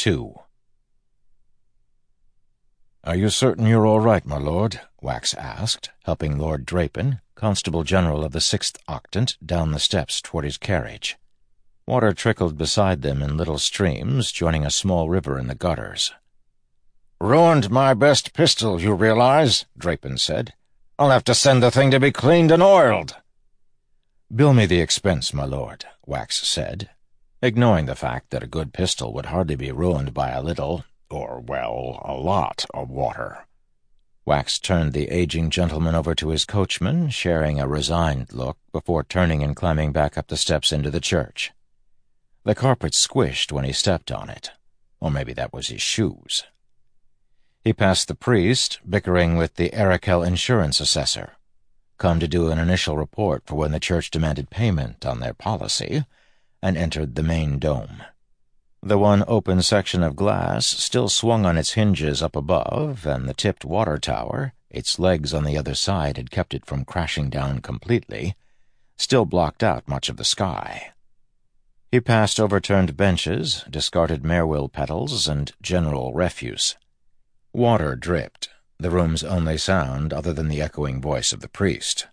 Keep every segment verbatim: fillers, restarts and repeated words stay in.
two. "Are you certain you're all right, my lord?" Wax asked, helping Lord Draypen, Constable General of the Sixth Octant, down the steps toward his carriage. Water trickled beside them in little streams, joining a small river in the gutters. "Ruined my best pistol, you realize," Draypen said. "I'll have to send the thing to be cleaned and oiled." "Bill me the expense, my lord," Wax said, ignoring the fact that a good pistol would hardly be ruined by a little, or, well, a lot of water. Wax turned the aging gentleman over to his coachman, sharing a resigned look before turning and climbing back up the steps into the church. The carpet squished when he stepped on it, or maybe that was his shoes. He passed the priest, bickering with the Arakel insurance assessor, come to do an initial report for when the church demanded payment on their policy, and entered the main dome. The one open section of glass still swung on its hinges up above, and the tipped water tower, its legs on the other side had kept it from crashing down completely, still blocked out much of the sky. He passed overturned benches, discarded marewill petals, and general refuse. Water dripped, the room's only sound other than the echoing voice of the priest.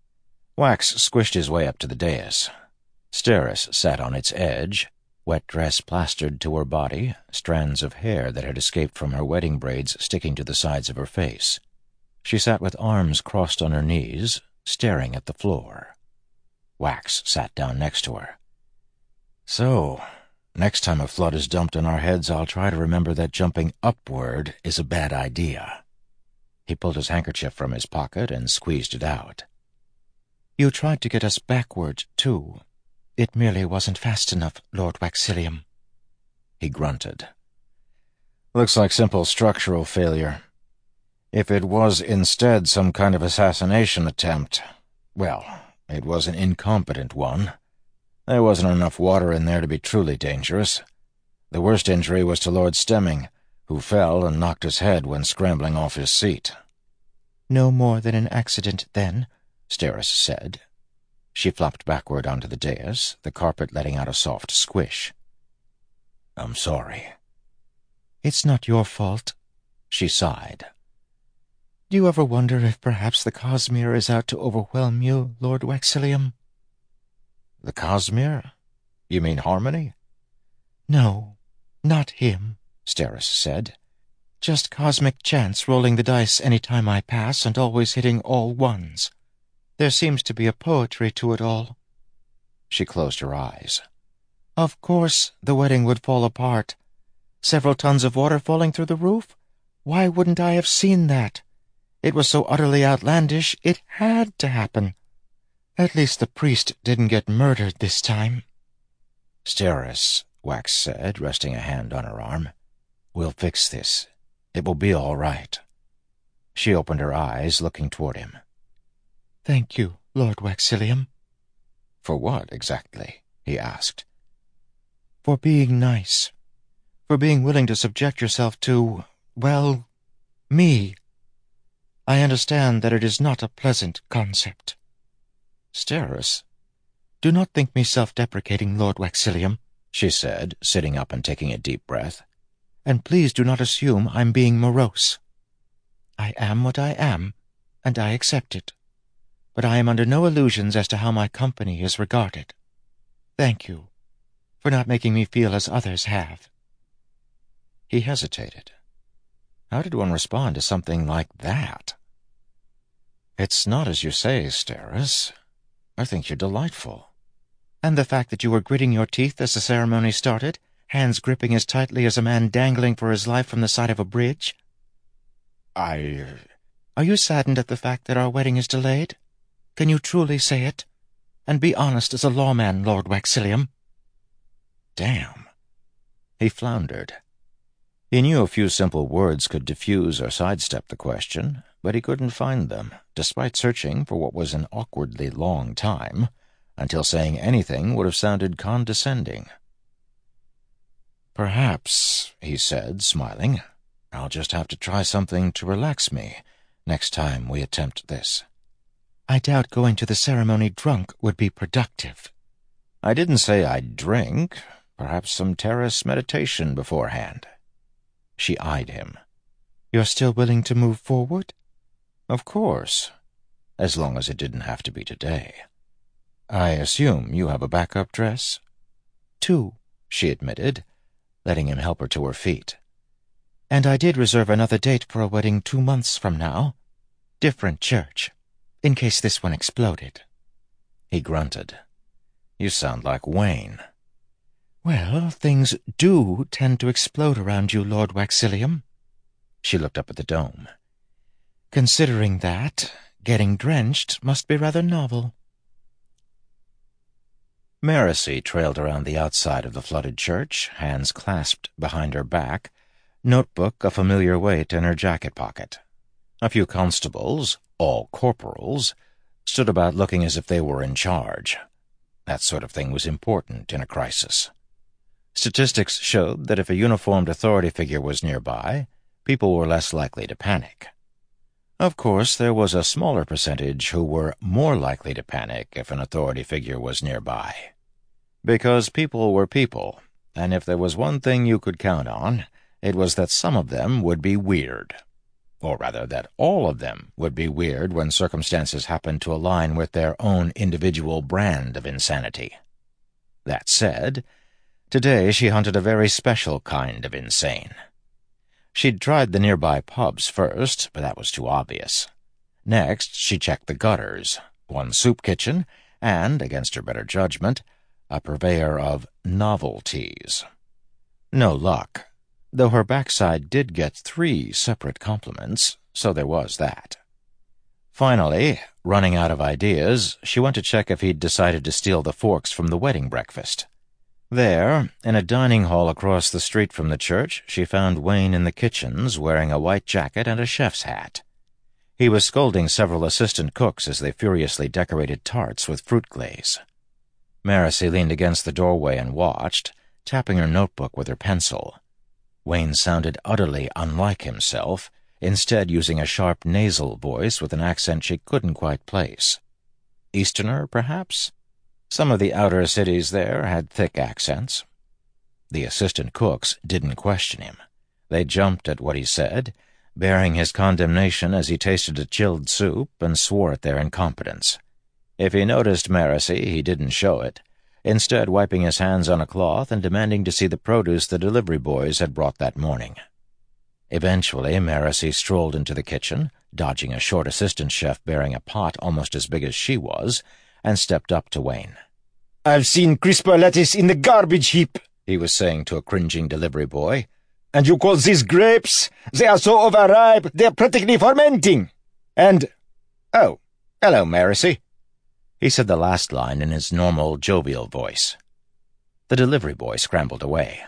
Wax squished his way up to the dais. Steris sat on its edge, wet dress plastered to her body, strands of hair that had escaped from her wedding braids sticking to the sides of her face. She sat with arms crossed on her knees, staring at the floor. Wax sat down next to her. "So, next time a flood is dumped on our heads, I'll try to remember that jumping upward is a bad idea." He pulled his handkerchief from his pocket and squeezed it out. "You tried to get us backward, too. It merely wasn't fast enough, Lord Waxillium." He grunted. "Looks like simple structural failure. If it was instead some kind of assassination attempt, well, it was an incompetent one. There wasn't enough water in there to be truly dangerous. The worst injury was to Lord Stemming, who fell and knocked his head when scrambling off his seat." "No more than an accident, then," Steris said. She flopped backward onto the dais, the carpet letting out a soft squish. "I'm sorry." "It's not your fault," she sighed. "Do you ever wonder if perhaps the Cosmere is out to overwhelm you, Lord Waxillium?" "The Cosmere? You mean Harmony?" "No, not him," Steris said. "Just cosmic chance rolling the dice any time I pass and always hitting all ones. There seems to be a poetry to it all." She closed her eyes. "Of course the wedding would fall apart. Several tons of water falling through the roof? Why wouldn't I have seen that? It was so utterly outlandish, it had to happen. At least the priest didn't get murdered this time." "Steris," Wax said, resting a hand on her arm, "we'll fix this. It will be all right." She opened her eyes, looking toward him. "Thank you, Lord Waxillium." "For what, exactly?" he asked. "For being nice. For being willing to subject yourself to, well, me. I understand that it is not a pleasant concept." "Steris." "Do not think me self-deprecating, Lord Waxillium," she said, sitting up and taking a deep breath. "And please do not assume I'm being morose. I am what I am, and I accept it. But I am under no illusions as to how my company is regarded. Thank you for not making me feel as others have." He hesitated. How did one respond to something like that? "It's not as you say, Steris. I think you're delightful." "And the fact that you were gritting your teeth as the ceremony started, hands gripping as tightly as a man dangling for his life from the side of a bridge?" "I—" "Are you saddened at the fact that our wedding is delayed? Can you truly say it? And be honest as a lawman, Lord Waxillium." Damn. He floundered. He knew a few simple words could diffuse or sidestep the question, but he couldn't find them, despite searching for what was an awkwardly long time, until saying anything would have sounded condescending. "Perhaps," he said, smiling, "I'll just have to try something to relax me next time we attempt this." "I doubt going to the ceremony drunk would be productive." "I didn't say I'd drink. Perhaps some terrace meditation beforehand. She eyed him. "You're still willing to move forward?" "Of course, as long as it didn't have to be today. I assume you have a backup dress?" "Two," she admitted, letting him help her to her feet. "And I did reserve another date for a wedding two months from now. Different church, in case this one exploded." He grunted. "You sound like Wayne." "Well, things do tend to explode around you, Lord Waxillium." She looked up at the dome. "Considering that, getting drenched must be rather novel." Maracy trailed around the outside of the flooded church, hands clasped behind her back, notebook a familiar weight in her jacket pocket. A few constables, all corporals, stood about looking as if they were in charge. That sort of thing was important in a crisis. Statistics showed that if a uniformed authority figure was nearby, people were less likely to panic. Of course, there was a smaller percentage who were more likely to panic if an authority figure was nearby. Because people were people, and if there was one thing you could count on, it was that some of them would be weird. Or rather, that all of them would be weird when circumstances happened to align with their own individual brand of insanity. That said, today she hunted a very special kind of insane. She'd tried the nearby pubs first, but that was too obvious. Next, she checked the gutters, one soup kitchen, and, against her better judgment, a purveyor of novelties. No luck, though her backside did get three separate compliments, so there was that. Finally, running out of ideas, she went to check if he'd decided to steal the forks from the wedding breakfast. There, in a dining hall across the street from the church, she found Wayne in the kitchens wearing a white jacket and a chef's hat. He was scolding several assistant cooks as they furiously decorated tarts with fruit glaze. Maracy leaned against the doorway and watched, tapping her notebook with her pencil. Wayne sounded utterly unlike himself, instead using a sharp nasal voice with an accent she couldn't quite place. Easterner, perhaps? Some of the outer cities there had thick accents. The assistant cooks didn't question him. They jumped at what he said, bearing his condemnation as he tasted a chilled soup and swore at their incompetence. If he noticed Maracy, he didn't show it, instead wiping his hands on a cloth and demanding to see the produce the delivery boys had brought that morning. Eventually, Maracy strolled into the kitchen, dodging a short assistant chef bearing a pot almost as big as she was, and stepped up to Wayne. "I've seen crisper lettuce in the garbage heap," he was saying to a cringing delivery boy. "And you call these grapes? They are so overripe, they're practically fermenting. And, oh, hello, Maracy." He said the last line in his normal, jovial voice. The delivery boy scrambled away.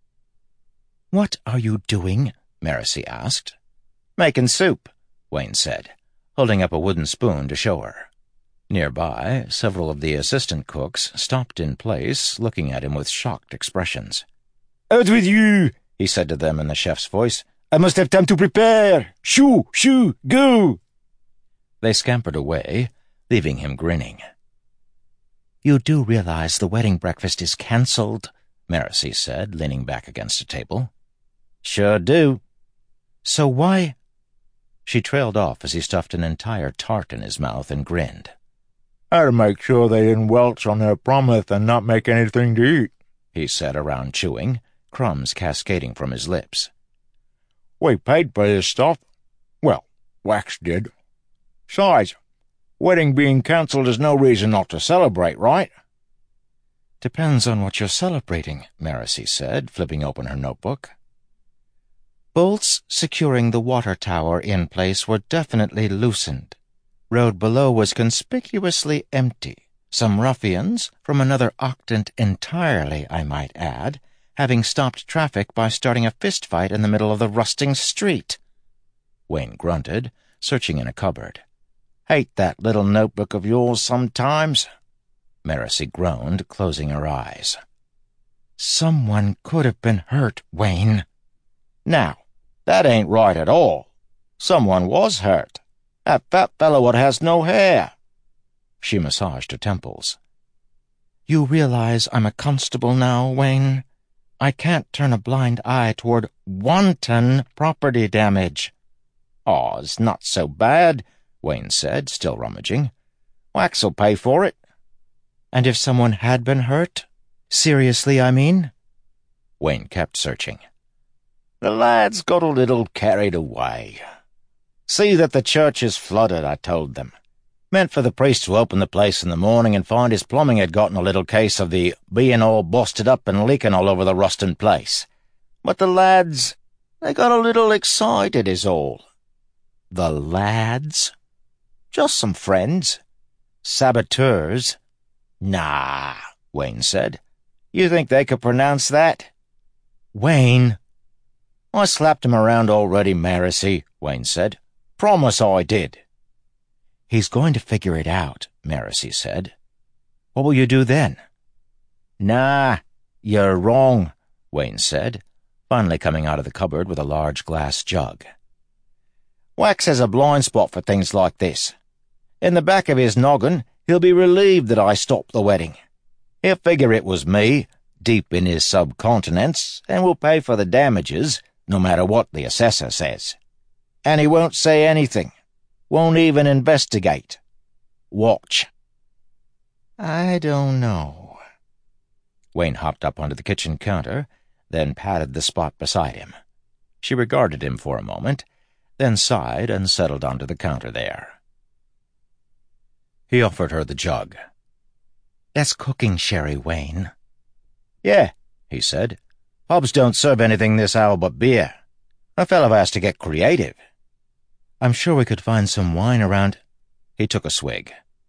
"What are you doing?" Maracy asked. "Making soup," Wayne said, holding up a wooden spoon to show her. Nearby, several of the assistant cooks stopped in place, looking at him with shocked expressions. "Out with you," he said to them in the chef's voice. "I must have time to prepare. Shoo, shoo, go." They scampered away, leaving him grinning. "You do realize the wedding breakfast is cancelled," Maracy said, leaning back against a table. "Sure do." "So why—" She trailed off as he stuffed an entire tart in his mouth and grinned. "I'd make sure they didn't welch on their promise and not make anything to eat," he said around chewing, crumbs cascading from his lips. "We paid for this stuff. Well, Wax did. Besides, wedding being cancelled is no reason not to celebrate, right?" "Depends on what you're celebrating," Maracy said, flipping open her notebook. Bolts securing the water tower in place were definitely loosened. Road below was conspicuously empty, some ruffians, from another octant entirely, I might add, having stopped traffic by starting a fistfight in the middle of the rusting street. Wayne grunted, searching in a cupboard. "Hate that little notebook of yours sometimes." Maracy groaned, closing her eyes. "Someone could have been hurt, Wayne." "Now, that ain't right at all. Someone was hurt. That fat fellow what has no hair." She massaged her temples. You realize I'm a constable now, Wayne? I can't turn a blind eye toward wanton property damage. Oh, it's not so bad, Wayne said, still rummaging. Wax'll pay for it. And if someone had been hurt? Seriously, I mean? Wayne kept searching. The lads got a little carried away. See that the church is flooded, I told them. Meant for the priest to open the place in the morning and find his plumbing had gotten a little case of the being all busted up and leaking all over the rusting place. But the lads, they got a little excited is all. The lads? Just some friends. Saboteurs. Nah, Wayne said. You think they could pronounce that? Wayne. I slapped him around already, Marcy, Wayne said. Promise I did. He's going to figure it out, Marcy said. What will you do then? Nah, you're wrong, Wayne said, finally coming out of the cupboard with a large glass jug. Wax has a blind spot for things like this. In the back of his noggin, he'll be relieved that I stopped the wedding. He'll figure it was me, deep in his subcontinence, and will pay for the damages, no matter what the assessor says. And he won't say anything. Won't even investigate. Watch. I don't know. Wayne hopped up onto the kitchen counter, then patted the spot beside him. She regarded him for a moment, then sighed and settled onto the counter there. He offered her the jug. That's cooking sherry, Wayne. Yeah, he said. Pubs don't serve anything this hour but beer. A fellow has to get creative. I'm sure we could find some wine around. He took a swig.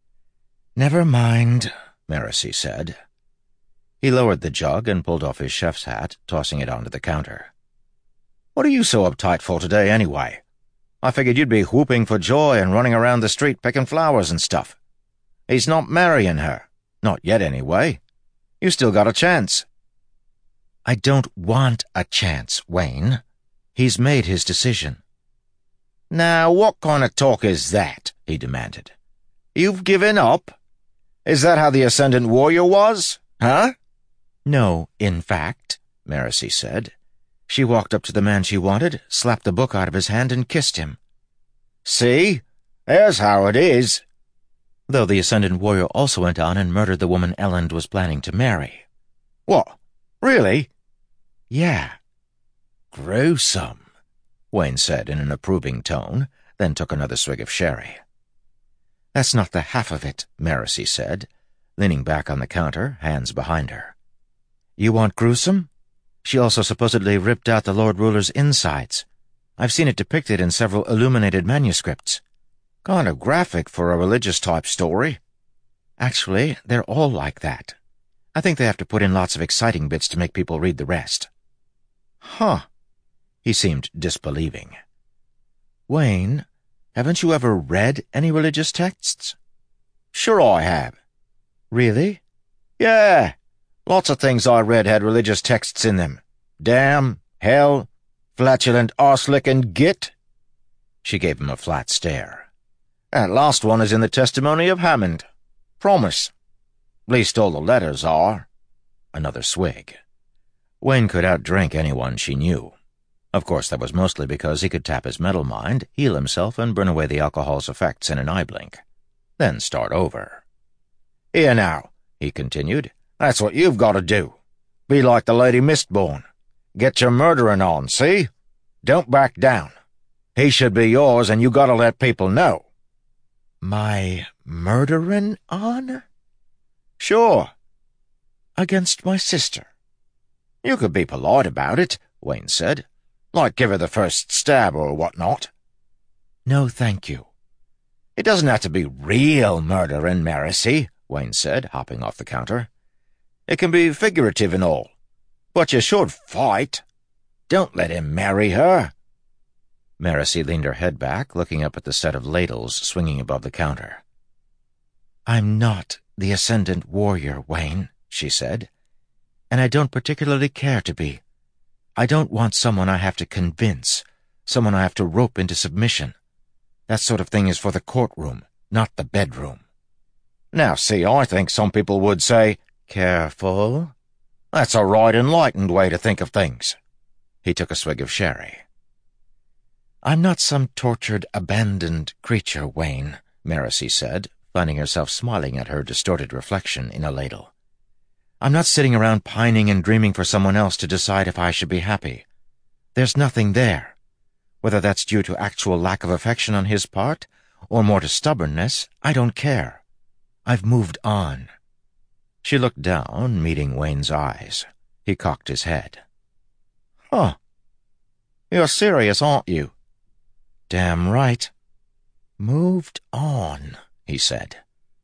Never mind, Marcy said. He lowered the jug and pulled off his chef's hat, tossing it onto the counter. What are you so uptight for today, anyway? I figured you'd be whooping for joy and running around the street picking flowers and stuff. He's not marrying her. Not yet, anyway. You still got a chance. I don't want a chance, Wayne. He's made his decision. Now, what kind of talk is that? He demanded. You've given up? Is that how the Ascendant Warrior was? Huh? No, in fact, Marcy said. She walked up to the man she wanted, slapped the book out of his hand, and kissed him. See? There's how it is. Though the Ascendant Warrior also went on and murdered the woman Elend was planning to marry. What? Really? Yeah. Gruesome, Wayne said in an approving tone, then took another swig of sherry. That's not the half of it, Marcy said, leaning back on the counter, hands behind her. You want gruesome? She also supposedly ripped out the Lord Ruler's insides. I've seen it depicted in several illuminated manuscripts. Kind of graphic for a religious-type story. Actually, they're all like that. I think they have to put in lots of exciting bits to make people read the rest. Huh. He seemed disbelieving. Wayne, haven't you ever read any religious texts? Sure I have. Really? Yeah. Lots of things I read had religious texts in them. Damn, hell, flatulent arse-licking git. She gave him a flat stare. That last one is in the testimony of Hammond. Promise. Least all the letters are. Another swig. Wayne could outdrink anyone she knew. Of course, that was mostly because he could tap his metal mind, heal himself, and burn away the alcohol's effects in an eye blink. Then start over. Here now, he continued. That's what you've got to do. Be like the Lady Mistborn. Get your murdering on, see? Don't back down. He should be yours, and you got to let people know. My murdering on? Sure. Against my sister. You could be polite about it, Wayne said. Like give her the first stab or whatnot. No, thank you. It doesn't have to be real murdering, Marcy, Wayne said, hopping off the counter. It can be figurative and all. But you should fight. Don't let him marry her. Marcy leaned her head back, looking up at the set of ladles swinging above the counter. I'm not the Ascendant Warrior, Wayne, she said. And I don't particularly care to be. I don't want someone I have to convince, someone I have to rope into submission. That sort of thing is for the courtroom, not the bedroom. Now, see, I think some people would say, Careful. That's a right enlightened way to think of things. He took a swig of sherry. I'm not some tortured, abandoned creature, Wayne, Marcy said, finding herself smiling at her distorted reflection in a ladle. I'm not sitting around pining and dreaming for someone else to decide if I should be happy. There's nothing there. Whether that's due to actual lack of affection on his part, or more to stubbornness, I don't care. I've moved on. She looked down, meeting Wayne's eyes. He cocked his head. Huh. You're serious, aren't you? Damn right. Moved on, he said.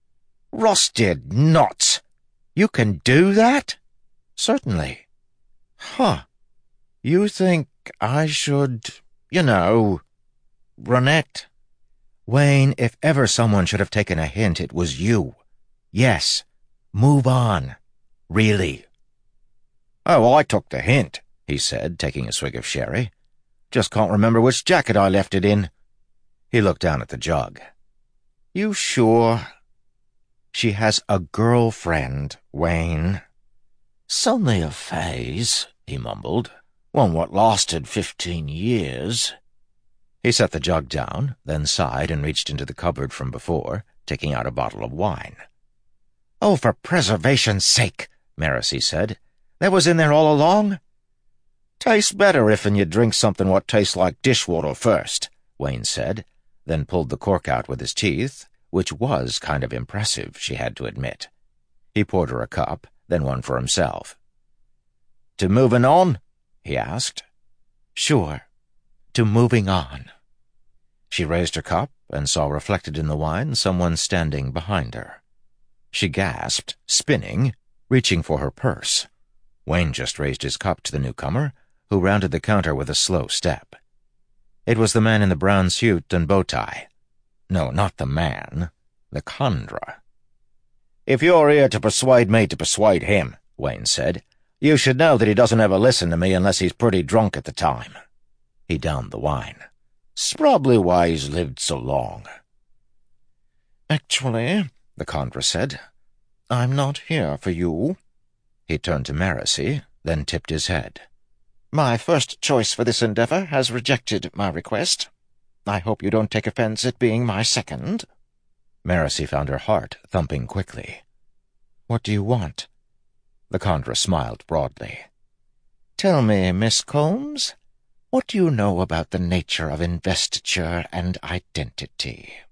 Rusted nuts! You can do that? Certainly. Huh. You think I should, you know, brunette? Wayne, if ever someone should have taken a hint, it was you. Yes. Move on. Really. Oh, I took the hint, he said, taking a swig of sherry. Just can't remember which jacket I left it in. He looked down at the jug. You sure? She has a girlfriend, Wayne. It's only a phase, he mumbled. One what lasted fifteen years. He set the jug down, then sighed and reached into the cupboard from before, taking out a bottle of wine. Oh, for preservation's sake, Marcy said. That was in there all along? Tastes better if'n you drink something what tastes like dishwater first, Wayne said, then pulled the cork out with his teeth, which was kind of impressive, she had to admit. He poured her a cup, then one for himself. To moving on? He asked. Sure. To moving on. She raised her cup and saw reflected in the wine someone standing behind her. She gasped, spinning, reaching for her purse. Wayne just raised his cup to the newcomer, who rounded the counter with a slow step. It was the man in the brown suit and bow tie. No, not the man. The Khandra. If you're here to persuade me to persuade him, Wayne said, you should know that he doesn't ever listen to me unless he's pretty drunk at the time. He downed the wine. It's probably why he's lived so long. Actually, the Khandra said, I'm not here for you. He turned to Marcy, then tipped his head. My first choice for this endeavor has rejected my request. I hope you don't take offense at being my second. Marcy found her heart thumping quickly. What do you want? The Khandra smiled broadly. Tell me, Miss Combs, what do you know about the nature of investiture and identity?